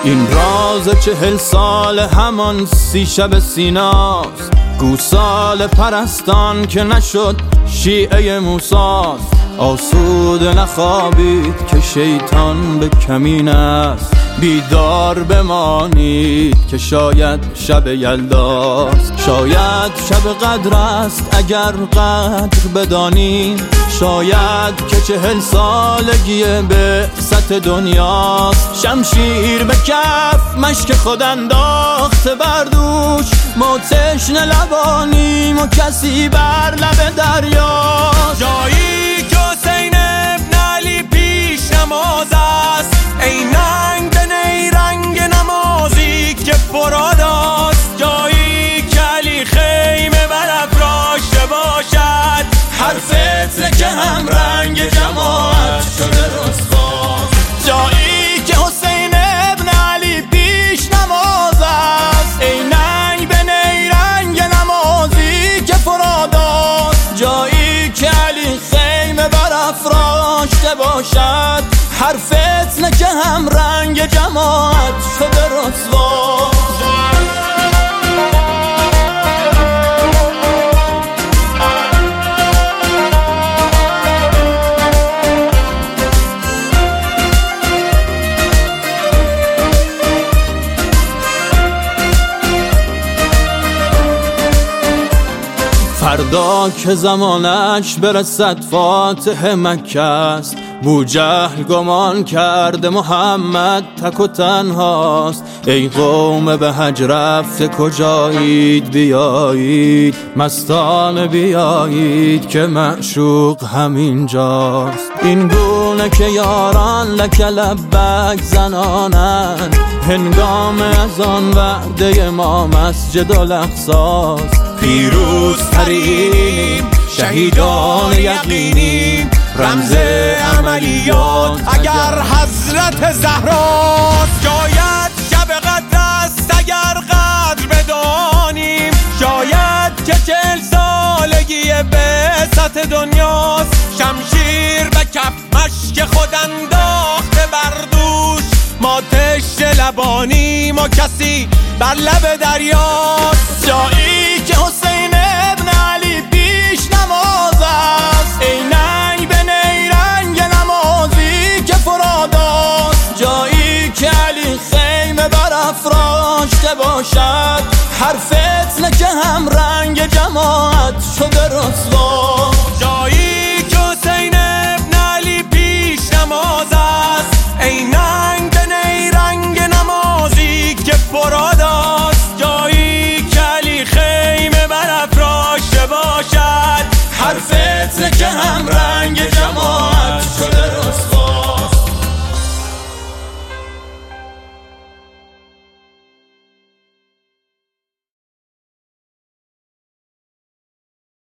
این راز 40 سال همان 30 شب سیناست، گوسال پرستان که نشد شیعه موساست. آسوده نخوابید که شیطان به کمین است، بیدار بمانید که شاید شب یلداست. شاید شب قدر است اگر قدر بدانیم، شاید که 40 سالگی بعثت دنیاست. شمشیر به کف مشک خود انداخته بر دوش، ما تشنه لبانیم و کسی بر لب دریاست. جایی که حسین ابن علی پیش نماز است، ای ننگ به نیرنگ نمازی که فراداست. جایی که علی خیمه برافراشته باشد، هر فتنه که هم رنگ جماعت شده رسواست. جایی که حسین ابن علی پیش نماز است، ای ننگ به نیرنگ نمازی که فراداست. جایی که علی خیمه برافراشته باشد، هر فتنه که هم رنگ جماعت شده رسواست. فردا که زمانش برسد فاتح مکه است، بوجهل گمان کرده محمد تک و تنهاست. ای قوم به حج رفته کجایید بیایید، مستانه بیایید که معشوق همینجاست. این گونه که یاران لک لبک زنانند، هنگام از آن وعده ما مسجد الاقصاست. پیروز ترین شهیدان یقینیم، رمز عملیات اگر حضرت زهراست. شاید شب قدر است اگر قدر بدانیم، شاید که 40 سالگی بعثت دنیاست. شمشیر به کف مشک خود انداخته بر دوش، ما تشنه لبانیم و کسی بر لب دریاست. جایی که حسین ابن علی پیش نماز است، ای ننگ به نیرنگ نمازی که فراداست. جایی که علی خیمه برافراشته باشد، هر فتنه که هم رنگ جماعت شده رسواست. جایی که حسین ابن علی پیش نماز است، ای ننگ به نیرنگ نمازی که فراداست. جایی که علی خیمه برافراشته باشد، هر فتنه که هم